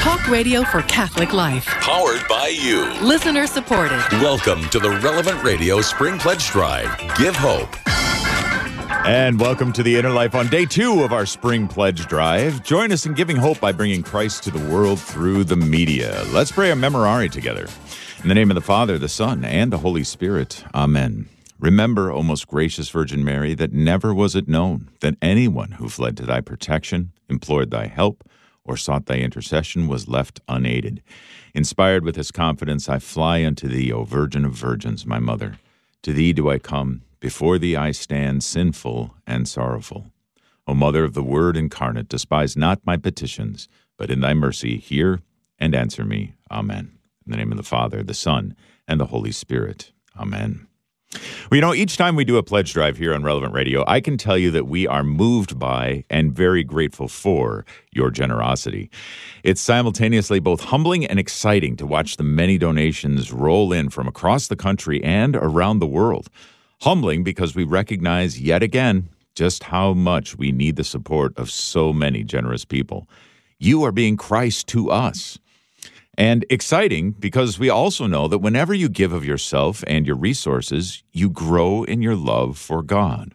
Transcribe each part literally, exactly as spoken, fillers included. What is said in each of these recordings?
Talk radio for Catholic life. Powered by you. Listener supported. Welcome to the Relevant Radio Spring Pledge Drive. Give hope. And welcome to the Inner Life on day two of our Spring Pledge Drive. Join us in giving hope by bringing Christ to the world through the media. Let's pray a memorare together. In the name of the Father, the Son, and the Holy Spirit. Amen. Remember, O most gracious Virgin Mary, that never was it known that anyone who fled to thy protection, implored thy help, or sought thy intercession was left unaided. Inspired with this confidence, I fly unto thee, O Virgin of Virgins, my mother. To thee do I come, before thee I stand sinful and sorrowful. O Mother of the Word incarnate, despise not my petitions, but in thy mercy hear and answer me. Amen. In the name of the Father, the Son, and the Holy Spirit. Amen. Well, you know, each time we do a pledge drive here on Relevant Radio, I can tell you that we are moved by and very grateful for your generosity. It's simultaneously both humbling and exciting to watch the many donations roll in from across the country and around the world. Humbling because we recognize yet again just how much we need the support of so many generous people. You are being Christ to us. And exciting because we also know that whenever you give of yourself and your resources, you grow in your love for God.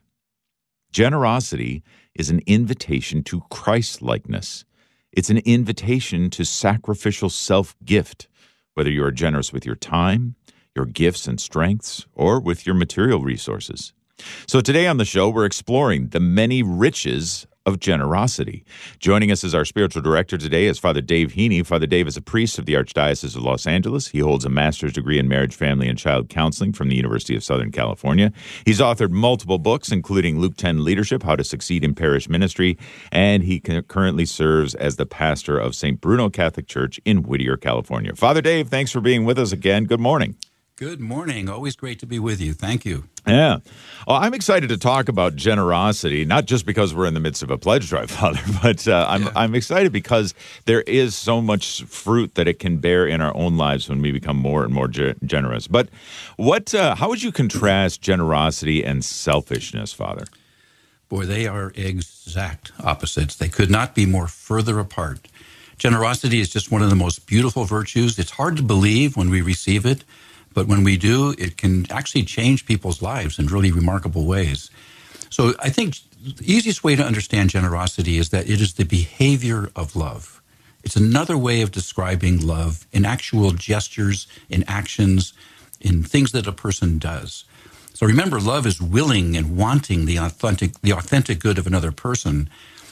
Generosity is an invitation to Christ-likeness. It's an invitation to sacrificial self-gift, whether you are generous with your time, your gifts and strengths, or with your material resources. So today on the show, we're exploring the many riches of generosity. Joining us as our spiritual director today is Father Dave Heaney. Father Dave is a priest of the Archdiocese of Los Angeles. He holds a master's degree in marriage, family, and child counseling from the University of Southern California. He's authored multiple books, including Luke ten Leadership, How to Succeed in Parish Ministry, and he currently serves as the pastor of Saint Bruno Catholic Church in Whittier, California. Father Dave, thanks for being with us again. Good morning. Good morning. Always great to be with you. Thank you. Yeah. Well, I'm excited to talk about generosity, not just because we're in the midst of a pledge drive, Father, but uh, I'm yeah. I'm excited because there is so much fruit that it can bear in our own lives when we become more and more ge- generous. But what? Uh, how would you contrast generosity and selfishness, Father? Boy, they are exact opposites. They could not be more further apart. Generosity is just one of the most beautiful virtues. It's hard to believe when we receive it. But when we do, it can actually change people's lives in really remarkable ways. So I think the easiest way to understand generosity is that it is the behavior of love. It's another way of describing love in actual gestures, in actions, in things that a person does. So remember, love is willing and wanting the authentic, the authentic good of another person.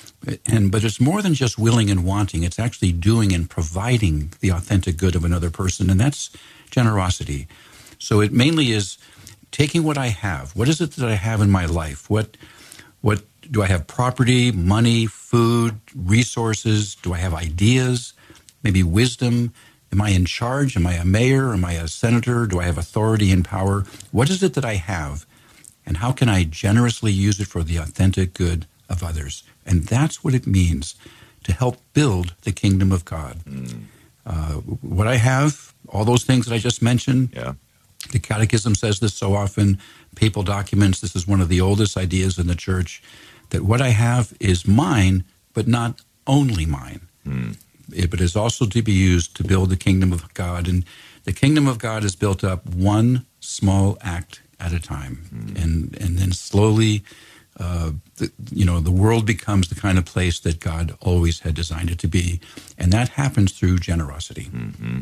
And but it's more than just willing and wanting. It's actually doing and providing the authentic good of another person, and that's generosity. So it mainly is taking what I have. What is it that I have in my life? What what do I have? Property, money, food, resources? Do I have ideas? Maybe wisdom? Am I in charge? Am I a mayor? Am I a senator? Do I have authority and power? What is it that I have? And how can I generously use it for the authentic good of others? And that's what it means to help build the kingdom of God. Mm. Uh, what I have, all those things that I just mentioned, yeah. The Catechism says this so often, papal documents, this is one of the oldest ideas in the Church, that what I have is mine, but not only mine. Mm. It, but is also to be used to build the kingdom of God. And the kingdom of God is built up one small act at a time. Mm. And, and then slowly... Uh, the, you know, the world becomes the kind of place that God always had designed it to be. And that happens through generosity. Mm-hmm.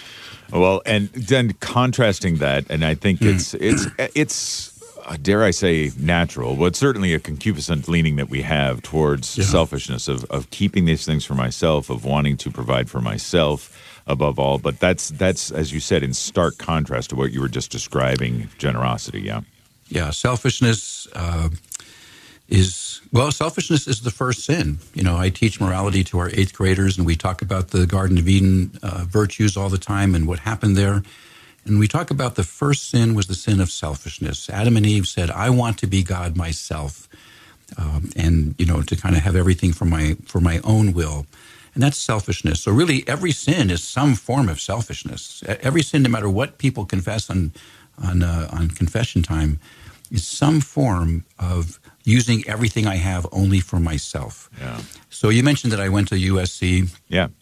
Well, and then contrasting that, and I think it's, it's, it's uh, dare I say, natural, but certainly a concupiscent leaning that we have towards yeah. selfishness, of, of keeping these things for myself, of wanting to provide for myself above all. But that's, that's, as you said, in stark contrast to what you were just describing, generosity, yeah? Yeah, selfishness... Uh, Is well, selfishness is the first sin. You know, I teach morality to our eighth graders, and we talk about the Garden of Eden uh, virtues all the time and what happened there. And we talk about the first sin was the sin of selfishness. Adam and Eve said, "I want to be God myself," um, and you know, to kind of have everything for my for my own will, and that's selfishness. So really, every sin is some form of selfishness. Every sin, no matter what people confess on on uh, on confession time, is some form of using everything I have only for myself. Yeah. So you mentioned that I went to U S C. Yeah.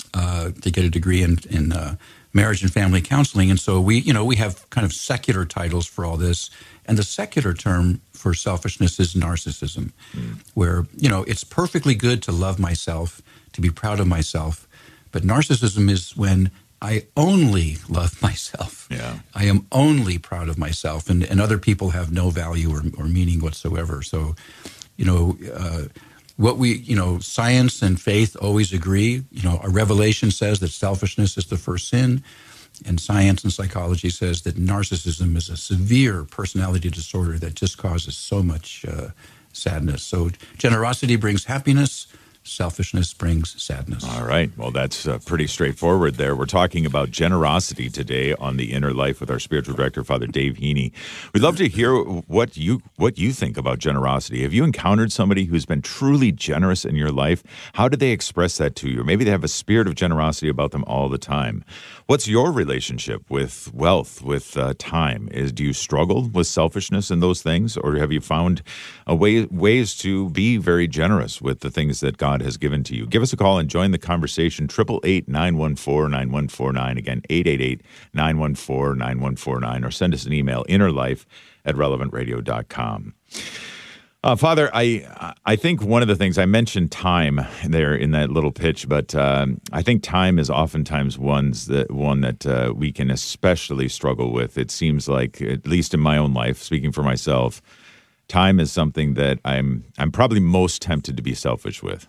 uh, to get a degree in, in uh, marriage and family counseling. And so we, you know, we have kind of secular titles for all this. And the secular term for selfishness is narcissism, mm. where, you know, it's perfectly good to love myself, to be proud of myself. But narcissism is when I only love myself. Yeah. I am only proud of myself, and, and other people have no value or, or meaning whatsoever. So, you know, uh, what we, you know, science and faith always agree. You know, a revelation says that selfishness is the first sin, and science and psychology says that narcissism is a severe personality disorder that just causes so much uh, sadness. So generosity brings happiness. Selfishness brings sadness. All right. Well, that's uh, pretty straightforward there. We're talking about generosity today on The Inner Life with our spiritual director, Father Dave Heaney. We'd love to hear what you what you think about generosity. Have you encountered somebody who's been truly generous in your life? How do they express that to you? Or maybe they have a spirit of generosity about them all the time. What's your relationship with wealth, with uh, time? Is do you struggle with selfishness and those things, or have you found a way ways to be very generous with the things that God has given to you? Give us a call and join the conversation. eight eight eight, nine one four, nine one four nine. Again, eight eight eight, nine one four, nine one four nine, or send us an email, innerlife at relevant radio dot com. Uh, Father, I I think one of the things, I mentioned time there in that little pitch, but um, I think time is oftentimes one's that, one that uh, we can especially struggle with. It seems like, at least in my own life, speaking for myself, time is something that I'm I'm probably most tempted to be selfish with.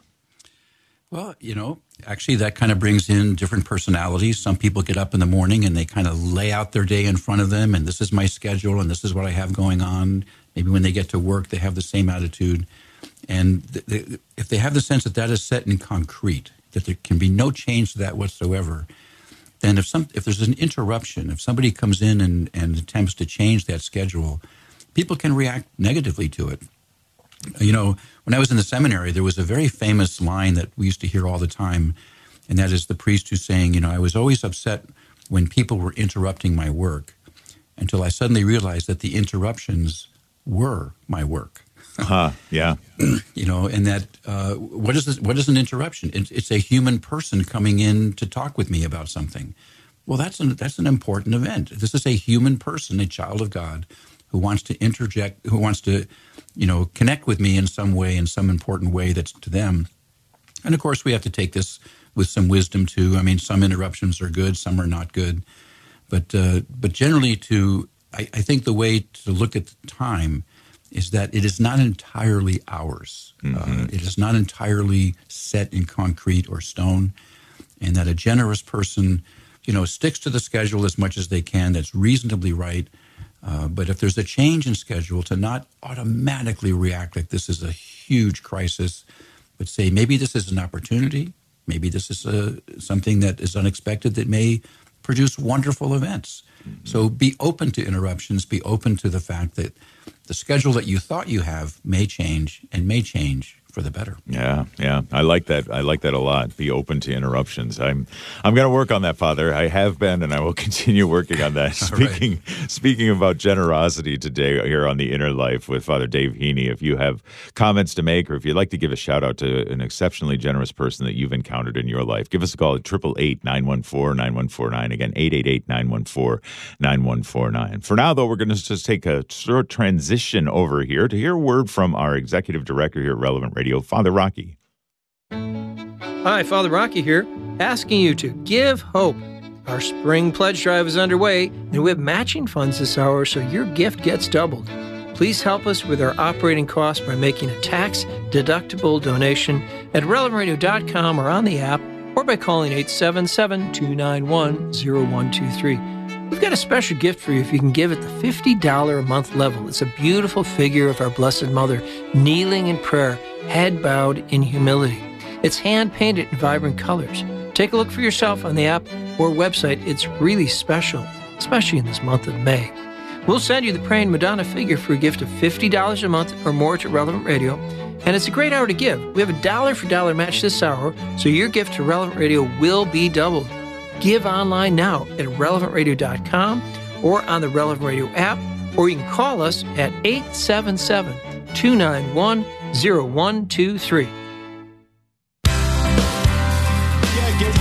Well, you know, actually that kind of brings in different personalities. Some people get up in the morning and they kind of lay out their day in front of them, and this is my schedule and this is what I have going on. Maybe when they get to work, they have the same attitude. And th- th- if they have the sense that that is set in concrete, that there can be no change to that whatsoever, then if some if there's an interruption, if somebody comes in and, and attempts to change that schedule, people can react negatively to it. You know, when I was in the seminary, there was a very famous line that we used to hear all the time, and that is the priest who's saying, you know, I was always upset when people were interrupting my work until I suddenly realized that the interruptions were my work. Uh-huh, yeah. You know, and that, uh, what is this, what is an interruption? It, it's a human person coming in to talk with me about something. Well, that's an, that's an important event. This is a human person, a child of God, who wants to interject, who wants to, you know, connect with me in some way, in some important way that's to them. And of course, we have to take this with some wisdom too. I mean, some interruptions are good, some are not good. But uh, but generally, to I, I think the way to look at the time is that it is not entirely ours. Mm-hmm. Uh, it is not entirely set in concrete or stone, and that a generous person, you know, sticks to the schedule as much as they can. That's reasonably right. Uh, but if there's a change in schedule, to not automatically react like this is a huge crisis, but say maybe this is an opportunity, maybe this is a, something that is unexpected that may produce wonderful events. Mm-hmm. So be open to interruptions, be open to the fact that the schedule that you thought you have may change and may change for the better. Yeah, yeah. I like that. I like that a lot. Be open to interruptions. I'm I'm going to work on that, Father. I have been, and I will continue working on that. Speaking right. Speaking about generosity today here on The Inner Life with Father Dave Heaney, if you have comments to make or if you'd like to give a shout out to an exceptionally generous person that you've encountered in your life, give us a call at eight eight eight, nine one four, nine one four nine. Again, eight eight eight, nine one four, nine one four nine. For now, though, we're going to just take a short transition over here to hear a word from our executive director here at Relevant Radio, Father Rocky. Hi, Father Rocky here, asking you to give hope. Our spring pledge drive is underway, and we have matching funds this hour, so your gift gets doubled. Please help us with our operating costs by making a tax-deductible donation at relevant radio dot com or on the app, or by calling eight seven seven, two nine one, zero one two three. We've got a special gift for you if you can give at the fifty dollars a month level. It's a beautiful figure of our Blessed Mother kneeling in prayer, head bowed in humility. It's hand-painted in vibrant colors. Take a look for yourself on the app or website. It's really special, especially in this month of May. We'll send you the Praying Madonna figure for a gift of fifty dollars a month or more to Relevant Radio. And it's a great hour to give. We have a dollar-for-dollar match this hour, so your gift to Relevant Radio will be doubled. Give online now at relevant radio dot com or on the Relevant Radio app, or you can call us at eight seven seven, two nine one, zero one two three. Yeah, give hope.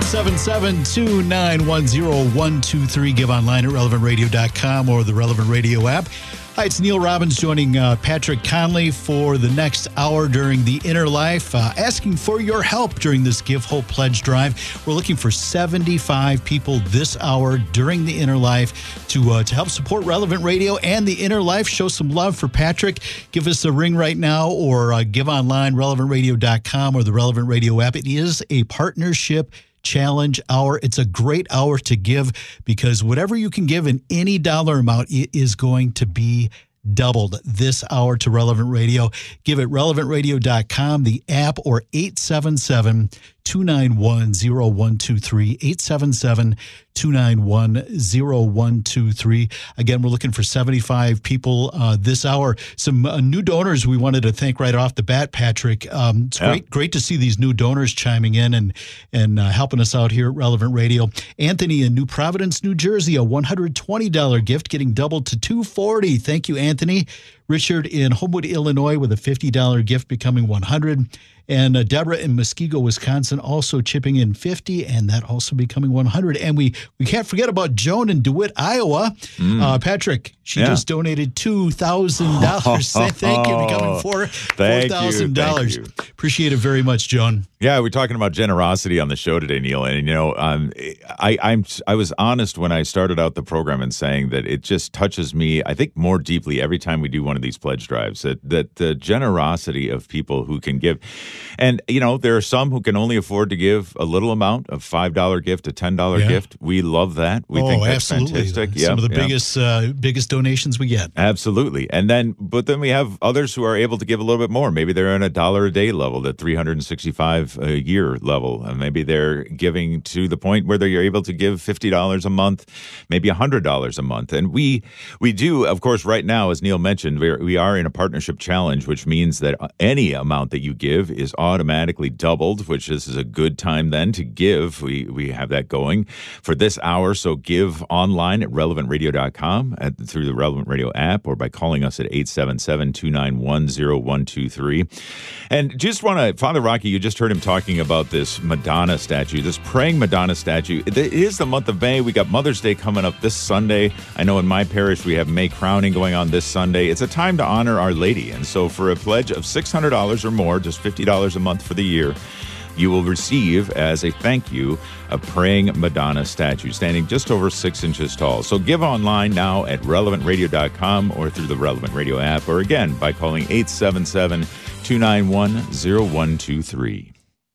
eight seven seven, two nine one, zero one two three. Give online at relevant radio dot com or the Relevant Radio app. Hi, it's Neil Robbins joining uh, Patrick Conley for the next hour during the Inner Life, uh, asking for your help during this Give Hope Pledge Drive. We're looking for seventy-five people this hour during the Inner Life to uh, to help support Relevant Radio and the Inner Life. Show some love for Patrick. Give us a ring right now or uh, give online, relevant radio dot com or the Relevant Radio app. It is a partnership challenge hour. It's a great hour to give because whatever you can give in any dollar amount, it is going to be doubled this hour to Relevant Radio. Give it relevant radio dot com, the app, or eight seven seven, two nine one, zero one two three, eight seven seven, two nine one, zero one two three. Again, we're looking for seventy-five people uh, this hour. Some uh, new donors we wanted to thank right off the bat, Patrick. Um, it's yeah. great great to see these new donors chiming in and, and uh, helping us out here at Relevant Radio. Anthony in New Providence, New Jersey, a one hundred twenty dollars gift getting doubled to two hundred forty dollars. Thank you, Anthony. Richard in Homewood, Illinois, with a fifty dollars gift becoming one hundred dollars. And uh, Deborah in Muskego, Wisconsin, also chipping in fifty, and that also becoming one hundred. And we, we can't forget about Joan in DeWitt, Iowa. Mm. Uh, Patrick, she yeah. just donated two thousand dollars. Thank you, becoming four thousand dollars. Appreciate it very much, Joan. Yeah, we're talking about generosity on the show today, Neil. And, you know, um, I, I'm, I was honest when I started out the program in saying that it just touches me, I think, more deeply every time we do one of these pledge drives, that, that the generosity of people who can give. And, you know, there are some who can only afford to give a little amount, a five dollar gift, a ten dollar yeah. gift. We love that. We oh, think that's absolutely. fantastic. Some yep, of the yep. biggest uh, biggest donations we get. Absolutely. And then, but then we have others who are able to give a little bit more. Maybe they're in a dollar a day level, the three hundred sixty-five a year level. And maybe they're giving to the point where they're able to give fifty dollars a month, maybe one hundred dollars a month. And we we do, of course, right now, as Neil mentioned, we are, we are in a partnership challenge, which means that any amount that you give is automatically doubled, which this is a good time then to give. We we have that going for this hour. So give online at relevant radio dot com at, through the Relevant Radio app or by calling us at eight seven seven, two nine one, zero one two three. And just want to, Father Rocky, you just heard him talking about this Madonna statue, this praying Madonna statue. It is the month of May. We got Mother's Day coming up this Sunday. I know in my parish we have May crowning going on this Sunday. It's a time to honor Our Lady. And so for a pledge of six hundred dollars or more, just fifty dollars a month for the year, you will receive, as a thank you, a praying Madonna statue standing just over six inches tall. So give online now at relevant radio dot com or through the Relevant Radio app, or again by calling eight seven seven, two nine one, zero one two three.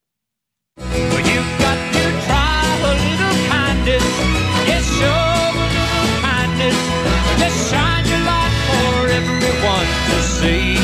Well, you've got to try a little kindness. Yes, show a little kindness. Just shine your light for everyone to see.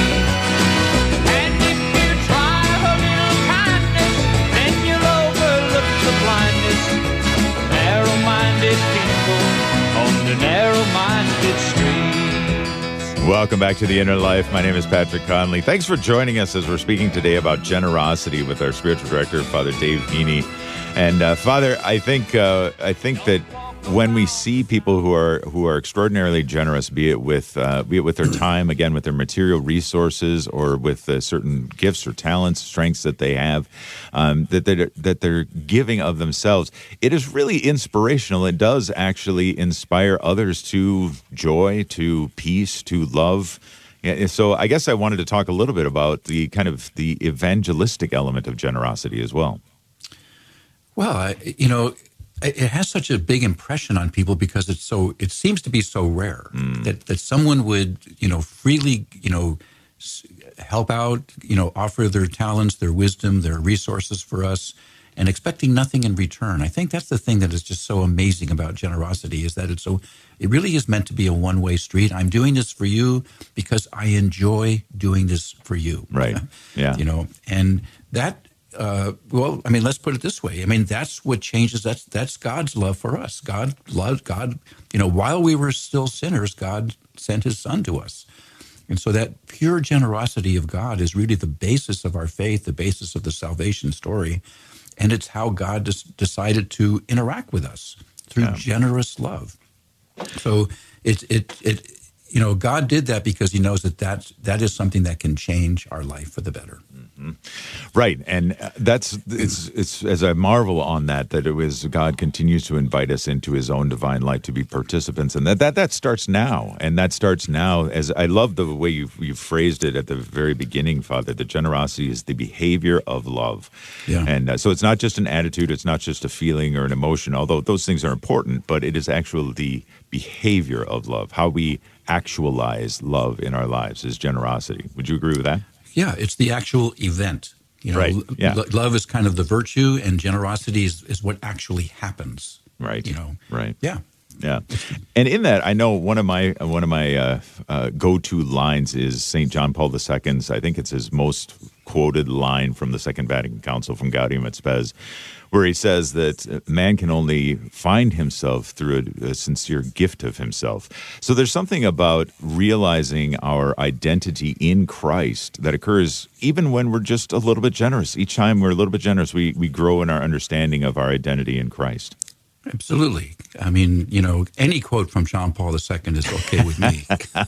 And if you try a little kindness, then you'll overlook the blindness. Narrow-minded people on the narrow-minded streets. Welcome back to The Inner Life. My name is Patrick Conley. Thanks for joining us as we're speaking today about generosity with our spiritual director, Father Dave Heaney. And uh, Father, I think uh, I think that when we see people who are who are extraordinarily generous, be it with uh, be it with their time, again with their material resources, or with uh, certain gifts or talents, strengths that they have, um, that they're, that they're giving of themselves, it is really inspirational. It does actually inspire others to joy, to peace, to love. Yeah, so I guess I wanted to talk a little bit about the kind of the evangelistic element of generosity as well. Well, I, you know, it has such a big impression on people because it's so, it seems to be so rare mm. that, that someone would, you know, freely, you know, help out, you know, offer their talents, their wisdom, their resources for us, and expecting nothing in return. I think that's the thing that is just so amazing about generosity, is that it's so, it really is meant to be a one-way street. I'm doing this for you because I enjoy doing this for you. Right. Yeah. You know, and that, Uh, well, I mean, let's put it this way. I mean, that's what changes. That's that's God's love for us. God loved God. You know, while we were still sinners, God sent His Son to us, and so that pure generosity of God is really the basis of our faith, the basis of the salvation story, and it's how God des- decided to interact with us through yeah. generous love. So it it it you know, God did that because he knows that that, that is something that can change our life for the better. Mm-hmm. Right. And that's, it's, it's, as I marvel on that, that it was God continues to invite us into his own divine light to be participants. And that, that, that starts now. And that starts now, as I love the way you've, you've phrased it at the very beginning, Father, that generosity is the behavior of love. Yeah. And uh, so it's not just an attitude, it's not just a feeling or an emotion, although those things are important, but it is actually the behavior of love, how we actualize love in our lives is generosity. Would you agree with that? Yeah, it's the actual event. You know, Right. Yeah. lo- love is kind of the virtue, and generosity is, is what actually happens. Right. You know. Right. Yeah. Yeah, and in that, I know one of my one of my uh, uh, go-to lines is Saint John Paul the Second's. I think it's his most quoted line from the Second Vatican Council, from Gaudium et Spes, where he says that man can only find himself through a, a sincere gift of himself. So there's something about realizing our identity in Christ that occurs even when we're just a little bit generous. Each time we're a little bit generous, we we grow in our understanding of our identity in Christ. Absolutely. I mean, you know, any quote from John Paul the Second is okay with me.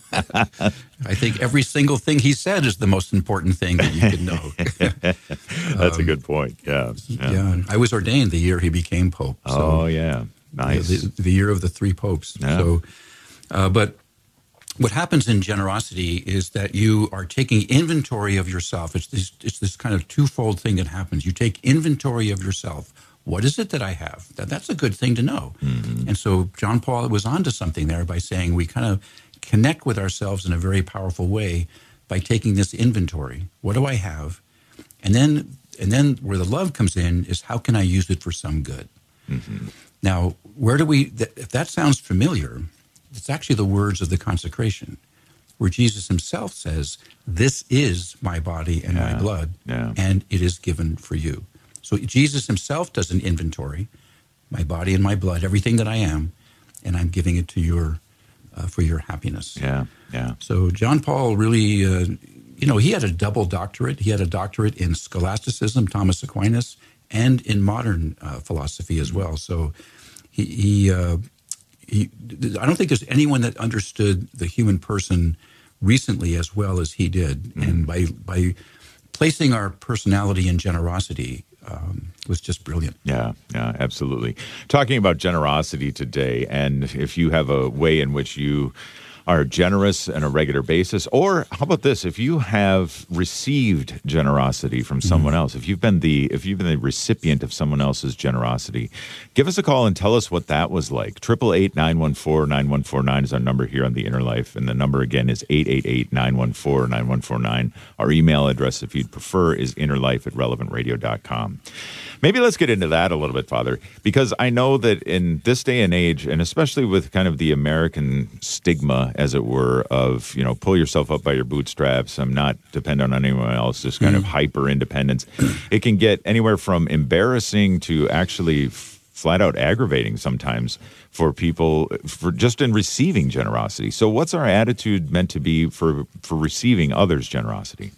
I think every single thing he said is the most important thing that you can know. That's um, a good point. Yeah. yeah. Yeah. I was ordained the year he became Pope. So, oh, yeah. Nice. You know, the, the year of the three popes. Yeah. So, uh, but what happens in generosity is that you are taking inventory of yourself. It's this, it's this kind of twofold thing that happens. You take inventory of yourself. What is it that I have? That, that's a good thing to know. Mm-hmm. And so John Paul was onto something there by saying we kind of connect with ourselves in a very powerful way by taking this inventory. What do I have? And then, and then where the love comes in is how can I use it for some good? Mm-hmm. Now, where do we? Th- if that sounds familiar, it's actually the words of the consecration, where Jesus himself says, "This is my body and yeah. my blood, yeah. and it is given for you." So Jesus himself does an inventory, my body and my blood, everything that I am, and I'm giving it to your, uh, for your happiness. Yeah, yeah. So John Paul really, uh, you know, he had a double doctorate. He had a doctorate in scholasticism, Thomas Aquinas, and in modern uh, philosophy as well. So he, he, uh, he, I don't think there's anyone that understood the human person recently as well as he did. Mm-hmm. And by by placing our personality in generosity, Um, was just brilliant. Yeah, yeah, absolutely. Talking about generosity today, and if you have a way in which you are generous on a regular basis, or how about this? If you have received generosity from someone mm-hmm. else, if you've been the if you've been the recipient of someone else's generosity, give us a call and tell us what that was like. Triple eight nine one four nine one four nine is our number here on the Inner Life, and the number again is eight eight eight nine one four nine one four nine. Our email address, if you'd prefer, is innerlife at relevant radio dot com. Maybe let's get into that a little bit, Father, because I know that in this day and age, and especially with kind of the American stigma, as it were, of, you know, pull yourself up by your bootstraps, I'm not dependent on anyone else, just kind mm. of hyper independence, it can get anywhere from embarrassing to actually f- flat out aggravating sometimes for people for just in receiving generosity. So what's our attitude meant to be for, for receiving others' generosity?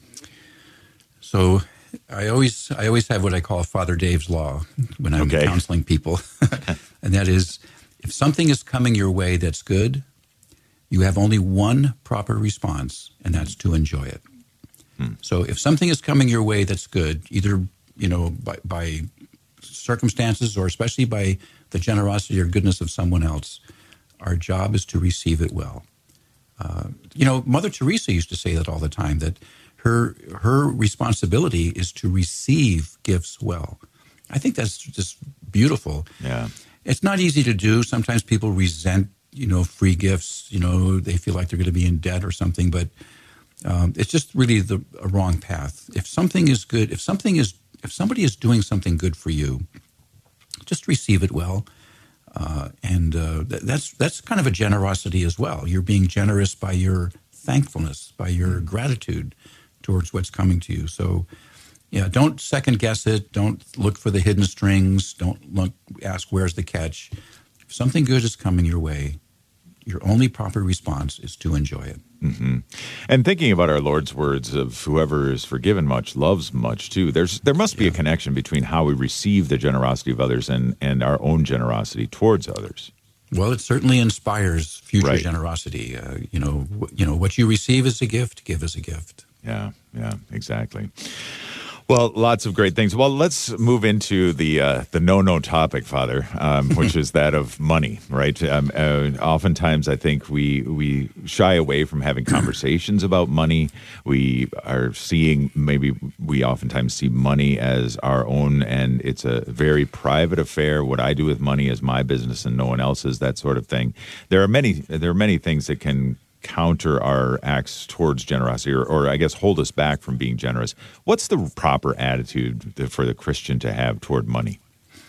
So I always I always have what I call Father Dave's Law when I'm okay. counseling people. And that is, if something is coming your way that's good, you have only one proper response, and that's to enjoy it. Hmm. So if something is coming your way that's good, either, you know, by, by circumstances or especially by the generosity or goodness of someone else, our job is to receive it well. Uh, you know, Mother Teresa used to say that all the time, that her her responsibility is to receive gifts well. I think that's just beautiful. Yeah. It's not easy to do. Sometimes people resent, you know, free gifts. You know, they feel like they're going to be in debt or something, but um, it's just really the a wrong path. If something is good, if something is, if somebody is doing something good for you, just receive it well. Uh, and uh, th- that's that's kind of a generosity as well. You're being generous by your thankfulness, by your gratitude towards what's coming to you. So, yeah, don't second guess it. Don't look for the hidden strings. Don't look, ask where's the catch. If something good is coming your way, your only proper response is to enjoy it. Mm-hmm. And thinking about our Lord's words of whoever is forgiven much loves much too, there's there must be yeah. a connection between how we receive the generosity of others and, and our own generosity towards others. Well, it certainly inspires future Right. generosity. Uh, you know, w- you know what you receive as a gift, give as a gift. Yeah, yeah, exactly. Well, lots of great things. Well, let's move into the uh, the no-no topic, Father, um, which is that of money, right? Um, uh, oftentimes, I think we we shy away from having conversations about money. We are seeing, maybe we oftentimes see money as our own, and it's a very private affair. What I do with money is my business and no one else's, that sort of thing. There are many there are many things that can counter our acts towards generosity, or, or I guess hold us back from being generous. What's the proper attitude for the Christian to have toward money?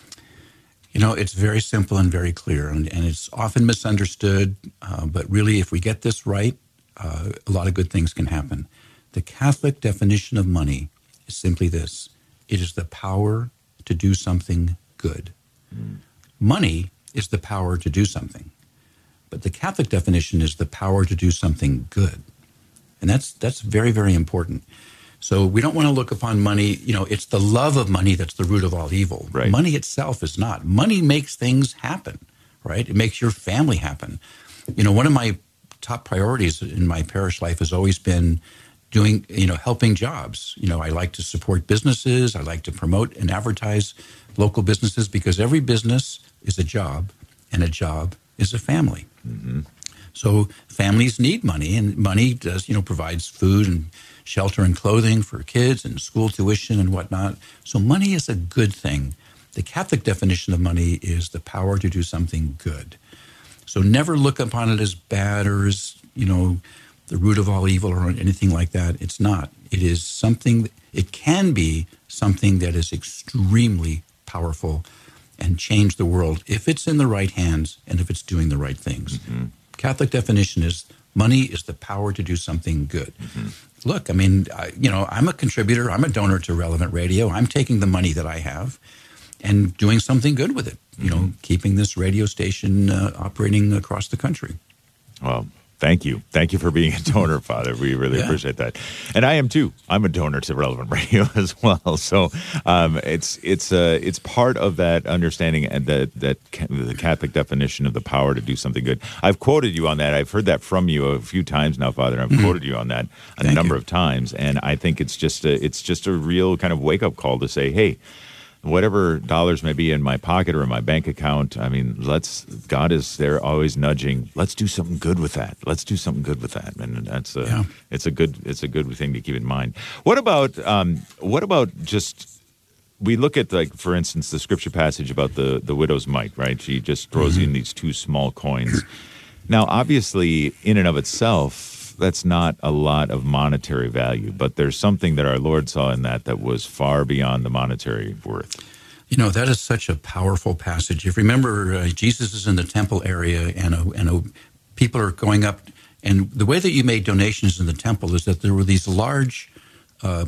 You know, it's very simple and very clear, and, and it's often misunderstood. Uh, but really, if we get this right, uh, a lot of good things can happen. The Catholic definition of money is simply this: it is the power to do something good. Mm. Money is the power to do something. But the Catholic definition is the power to do something good. And that's that's very, very important. So we don't want to look upon money, you know, it's the love of money that's the root of all evil. Right. Money itself is not. Money makes things happen, right? It makes your family happen. You know, one of my top priorities in my parish life has always been doing, you know, helping jobs. You know, I like to support businesses. I like to promote and advertise local businesses, because every business is a job, and a job is a family. Mm-hmm. So families need money, and money does, you know, provides food and shelter and clothing for kids and school tuition and whatnot. So money is a good thing. The Catholic definition of money is the power to do something good. So never look upon it as bad or as, you know, the root of all evil or anything like that. It's not. It is something, it can be something that is extremely powerful and change the world if it's in the right hands and if it's doing the right things. Mm-hmm. Catholic definition is money is the power to do something good. Mm-hmm. Look, I mean, I, you know, I'm a contributor. I'm a donor to Relevant Radio. I'm taking the money that I have and doing something good with it, you mm-hmm. know, keeping this radio station uh, operating across the country. Well, thank you. Thank you for being a donor, Father. We really yeah. appreciate that. And I am too. I'm a donor to Relevant Radio as well. So um, it's it's uh, it's part of that understanding and that that the Catholic definition of the power to do something good. I've quoted you on that. I've heard that from you a few times now, Father. I've mm-hmm. quoted you on that a thank number you. of times, and I think it's just a, it's just a real kind of wake up call to say, hey, whatever dollars may be in my pocket or in my bank account, I mean, let's, God is there always nudging, let's do something good with that. Let's do something good with that. And that's a, yeah. it's a good, it's a good thing to keep in mind. What about, um, what about just, we look at, like, for instance, the scripture passage about the, the widow's mite, right? She just throws mm-hmm. in these two small coins. Now, obviously, in and of itself, that's not a lot of monetary value, but there's something that our Lord saw in that that was far beyond the monetary worth. You know, that is such a powerful passage. If you remember, uh, Jesus is in the temple area, and a, and a, people are going up, and the way that you made donations in the temple is that there were these large uh,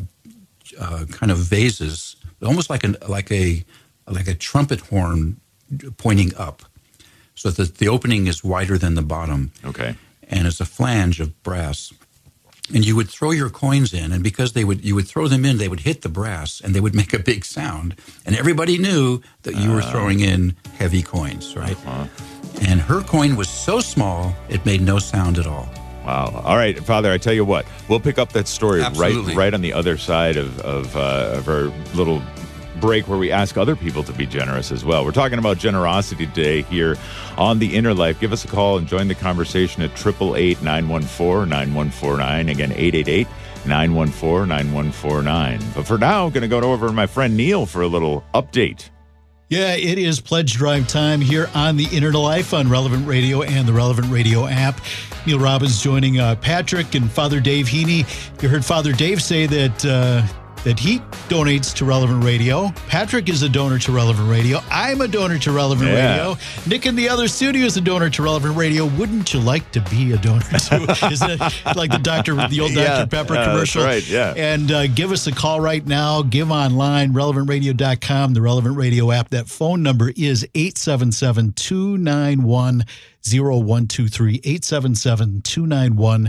uh, kind of vases, almost like an like a like a trumpet horn pointing up, so that the opening is wider than the bottom. Okay. And it's a flange of brass. And you would throw your coins in, and because they would, you would throw them in, they would hit the brass, and they would make a big sound. And everybody knew that you uh, were throwing in heavy coins, right? Uh-huh. And her coin was so small, it made no sound at all. Wow. All right, Father, I tell you what, we'll pick up that story Absolutely. right right on the other side of, of, uh, of our little break where we ask other people to be generous as well. We're talking about generosity today here on The Inner Life. Give us a call and join the conversation at eight eight eight, nine one four, nine one four nine. Again, eight eight eight, nine one four, nine one four nine. But for now, I'm going to go over to my friend Neil for a little update. Yeah, it is pledge drive time here on The Inner Life on Relevant Radio and the Relevant Radio app. Neil Robbins joining uh, Patrick and Father Dave Heaney. You heard Father Dave say that uh, that he donates to Relevant Radio. Patrick is a donor to Relevant Radio. I'm a donor to Relevant yeah. Radio. Nick in the other studio is a donor to Relevant Radio. Wouldn't you like to be a donor too? Isn't it like the Doctor, the old Doctor Yeah, Pepper uh, commercial? That's right, yeah. And uh, give us a call right now. Give online, relevant radio dot com, the Relevant Radio app. That phone number is eight seven seven, two nine one, zero one two three, eight seven seven, two nine one,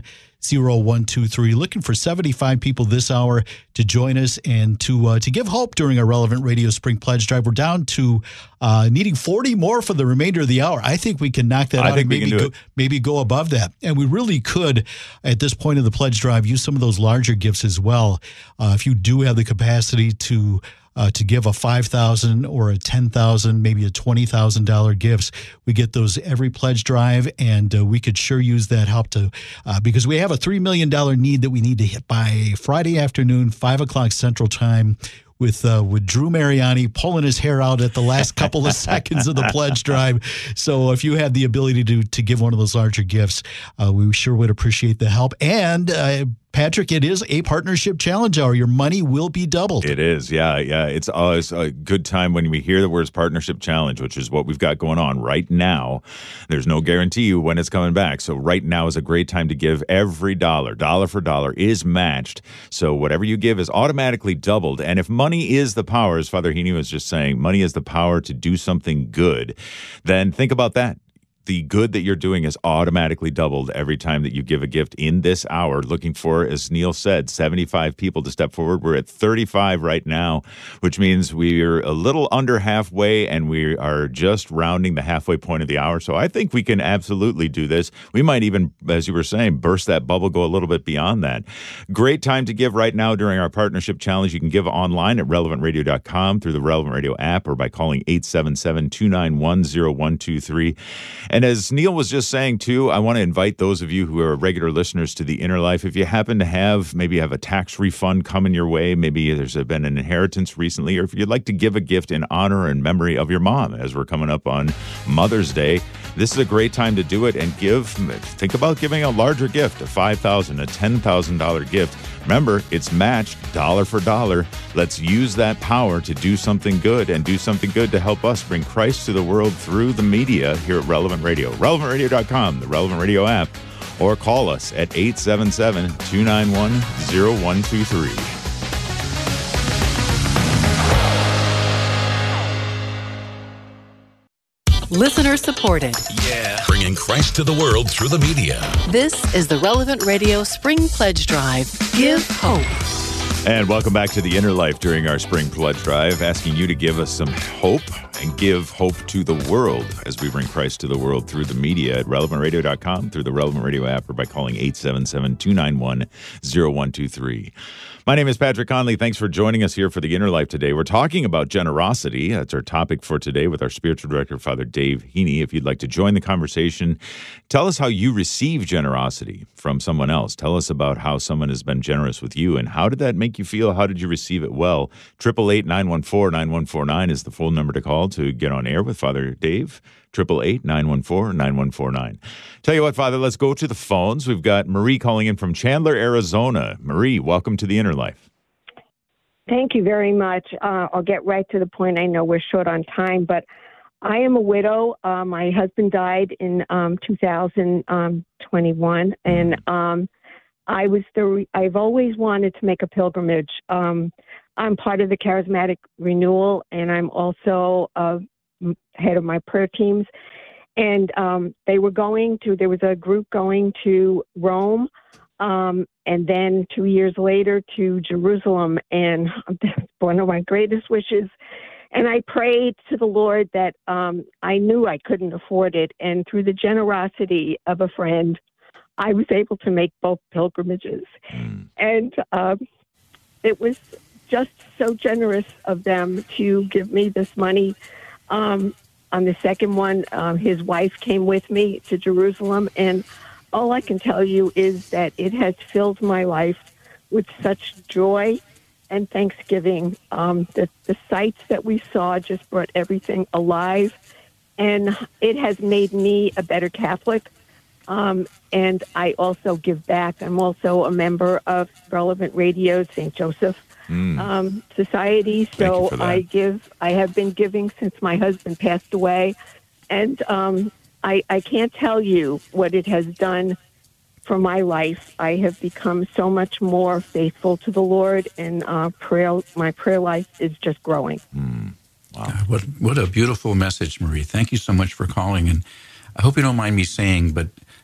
zero one two three. Looking for seventy-five people this hour to join us and to uh, to give hope during our Relevant Radio Spring Pledge Drive. We're down to uh, needing forty more for the remainder of the hour. I think we can knock that I out think and we maybe can do go, it. maybe go above that. And we really could, at this point of the pledge drive, use some of those larger gifts as well. Uh, if you do have the capacity to Uh, to give a five thousand dollars or a ten thousand dollars, maybe a twenty thousand dollars gifts. We get those every pledge drive, and uh, we could sure use that help to, uh, because we have a three million dollars need that we need to hit by Friday afternoon, five o'clock Central Time, with uh, with Drew Mariani pulling his hair out at the last couple of seconds of the pledge drive. So if you have the ability to to give one of those larger gifts, uh, we sure would appreciate the help. And uh, Patrick, it is a partnership challenge hour. Your money will be doubled. It is, yeah, yeah. It's always a good time when we hear the words partnership challenge, which is what we've got going on right now. There's no guarantee when it's coming back. So right now is a great time to give. Every dollar, dollar for dollar, is matched. So whatever you give is automatically doubled. And if money is the power, as Father Heaney was just saying, money is the power to do something good, then think about that. The good that you're doing is automatically doubled every time that you give a gift in this hour. Looking for, as Neil said, seventy-five people to step forward. We're at thirty-five right now, which means we're a little under halfway, and we are just rounding the halfway point of the hour. So I think we can absolutely do this. We might even, as you were saying, burst that bubble, go a little bit beyond that. Great time to give right now during our partnership challenge. You can give online at relevant radio dot com, through the Relevant Radio app, or by calling eight seven seven, two nine one, zero one two three. And as Neil was just saying, too, I want to invite those of you who are regular listeners to The Inner Life. If you happen to have, maybe have a tax refund coming your way, maybe there's been an inheritance recently, or if you'd like to give a gift in honor and memory of your mom, as we're coming up on Mother's Day, this is a great time to do it and give. Think about giving a larger gift, a five thousand dollars, a ten thousand dollars gift. Remember, it's matched dollar for dollar. Let's use that power to do something good, and do something good to help us bring Christ to the world through the media here at Relevant Radio. relevant radio dot com, the Relevant Radio app, or call us at eight seven seven, two nine one, zero one two three. Listener supported. Bringing Christ to the world through the media. This is the Relevant Radio Spring Pledge Drive. Give hope. And welcome back to The Inner Life during our Spring Pledge Drive, asking you to give us some hope and give hope to the world as we bring Christ to the world through the media at relevant radio dot com, through the Relevant Radio app, or by calling eight seven seven, two nine one, zero one two three. My name is Patrick Conley. Thanks for joining us here for The Inner Life today. We're talking about generosity. That's our topic for today with our spiritual director, Father Dave Heaney. If you'd like to join the conversation, tell us how you receive generosity from someone else. Tell us about how someone has been generous with you, and how did that make you feel? How did you receive it well? eight eight eight, nine one four, nine one four nine is the phone number to call to get on air with Father Dave. eight eight eight, nine one four, nine one four nine. Tell you what, Father, let's go to the phones. We've got Marie calling in from Chandler, Arizona. Marie, welcome to The Inner Life. Thank you very much. Uh, I'll get right to the point. I know we're short on time, but I am a widow. Uh, my husband died in um, two thousand twenty-one, and um, I was the. I've always wanted to make a pilgrimage. Um, I'm part of the Charismatic Renewal, and I'm also uh, head of my prayer teams. And um, they were going to. There was a group going to Rome. Um, and then two years later to Jerusalem, and that's one of my greatest wishes. And I prayed to the Lord that um, I knew I couldn't afford it, and through the generosity of a friend, I was able to make both pilgrimages. Mm. And um, it was just so generous of them to give me this money. Um, on the second one, uh, his wife came with me to Jerusalem, and all I can tell you is that it has filled my life with such joy and thanksgiving. Um, the, the sights that we saw just brought everything alive, and it has made me a better Catholic. Um, and I also give back. I'm also a member of Relevant Radio, Saint Joseph mm. um, Society. So I give. I have been giving since my husband passed away, and um, I, I can't tell you what it has done for my life. I have become so much more faithful to the Lord, and uh, prayer. My prayer life is just growing. Mm. Wow. God, what what a beautiful message, Marie. Thank you so much for calling. And I hope you don't mind me saying, but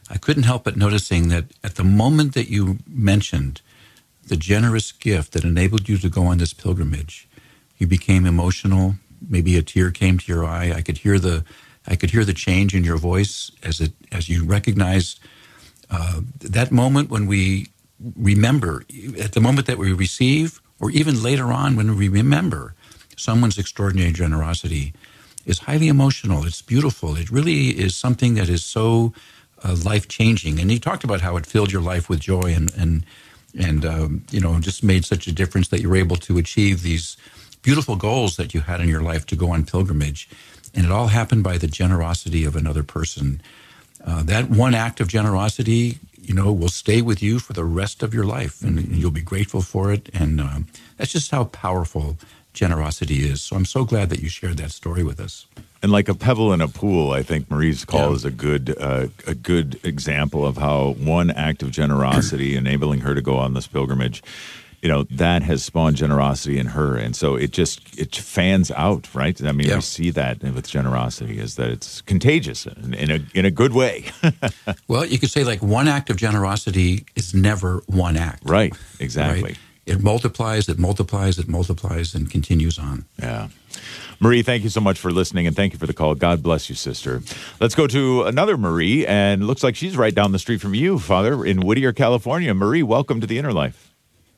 I couldn't help but noticing that at the moment that you mentioned the generous gift that enabled you to go on this pilgrimage, you became emotional. Maybe a tear came to your eye. I could hear the, I could hear the change in your voice as it as you recognized uh, that moment when we remember, at the moment that we receive, or even later on when we remember someone's extraordinary generosity, is highly emotional. It's beautiful. It really is something that is so uh, life-changing. And you talked about how it filled your life with joy and and and um, you know, just made such a difference that you were able to achieve these beautiful goals that you had in your life to go on pilgrimage. And it all happened by the generosity of another person. Uh, that one act of generosity, you know, will stay with you for the rest of your life, and you'll be grateful for it. And um, that's just how powerful generosity is. So I'm so glad that you shared that story with us. And like a pebble in a pool, I think Marie's call Yeah. is a good uh, a good example of how one act of generosity enabling her to go on this pilgrimage, you know, that has spawned generosity in her. And so it just, it fans out, right? I mean, Yeah. we see that with generosity, is that it's contagious in, in a in a good way. Well, you could say like one act of generosity is never one act. Right, exactly. Right? It multiplies, it multiplies, it multiplies, and continues on. Yeah. Marie, thank you so much for listening, and thank you for the call. God bless you, sister. Let's go to another Marie, and looks like she's right down the street from you, Father, in Whittier, California. Marie, welcome to the Inner Life.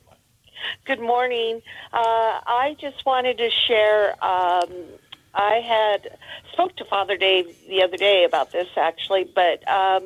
Good morning. Uh, I just wanted to share, um, I had spoke to Father Dave the other day about this, actually, but um,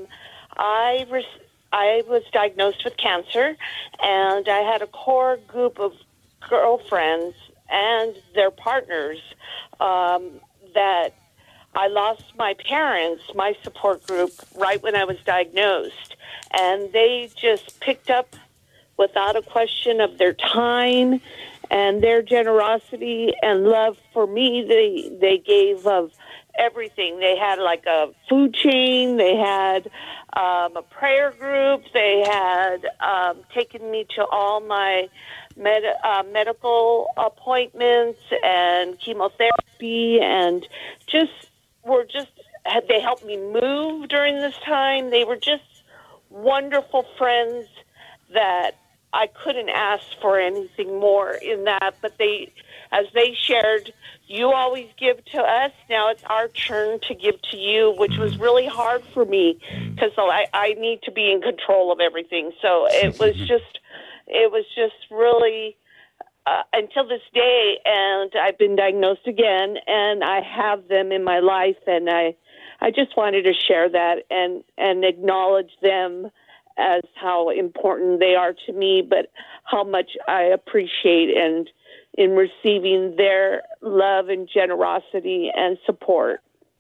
I res- I was diagnosed with cancer, and I had a core group of girlfriends and their partners um, that I lost my parents, my support group, right when I was diagnosed, and they just picked up without a question of their time and their generosity and love for me. They they gave of everything. They had like a food chain. They had um, a prayer group. They had um, taken me to all my med- uh, medical appointments and chemotherapy, and just were just, they helped me move during this time. They were just wonderful friends that I couldn't ask for anything more in that, but they, as they shared, you always give to us, now it's our turn to give to you, which was really hard for me because I, I need to be in control of everything. So it was just, it was just really, uh, until this day, and I've been diagnosed again, and I have them in my life, and I, I just wanted to share that and, and acknowledge them as how important they are to me, but how much I appreciate and in receiving their love and generosity and support.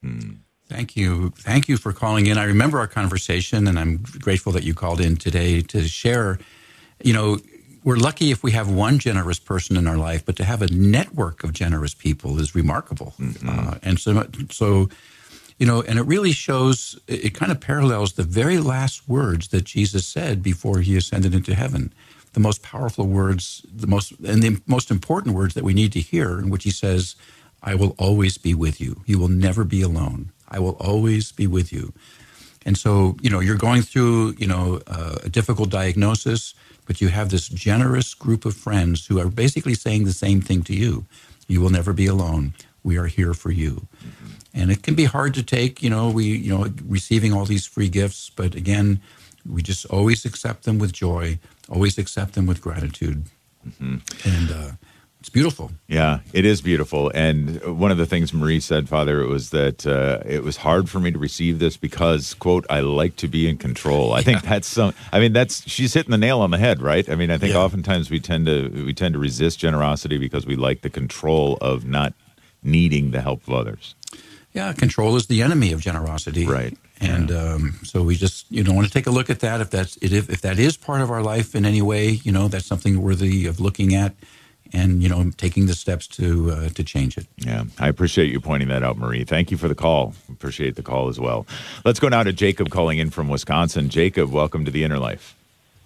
Thank you. Thank you for calling in. I remember our conversation, and I'm grateful that you called in today to share. You know, we're lucky if we have one generous person in our life, but to have a network of generous people is remarkable. Mm-hmm. Uh, and so, so, you know, and it really shows, it, it kind of parallels the very last words that Jesus said before he ascended into heaven. The most powerful words, the most, and the most important words that we need to hear, in which he says, I will always be with you. You will never be alone. I will always be with you. And so, you know, you're going through, you know, uh, a difficult diagnosis, but you have this generous group of friends who are basically saying the same thing to you. You will never be alone. We are here for you. Mm-hmm. And it can be hard to take, you know, we, you know, receiving all these free gifts, but again, we just always accept them with joy, always accept them with gratitude. Mm-hmm. And uh, it's beautiful. Yeah, it is beautiful. And one of the things Marie said, Father, it was that uh, it was hard for me to receive this because, quote, I like to be in control. I yeah. think that's some, I mean, that's, she's hitting the nail on the head, right? I mean, I think yeah. oftentimes we tend to, we tend to resist generosity because we like the control of not needing the help of others. Yeah, control is the enemy of generosity. Right. And yeah. um, so we just, you know, want to take a look at that. If that's, if, if that is part of our life in any way, you know, that's something worthy of looking at. And, you know, taking the steps to uh, to change it. Yeah, I appreciate you pointing that out, Marie. Thank you for the call. Appreciate the call as well. Let's go now to Jacob calling in from Wisconsin. Jacob, welcome to the Inner Life.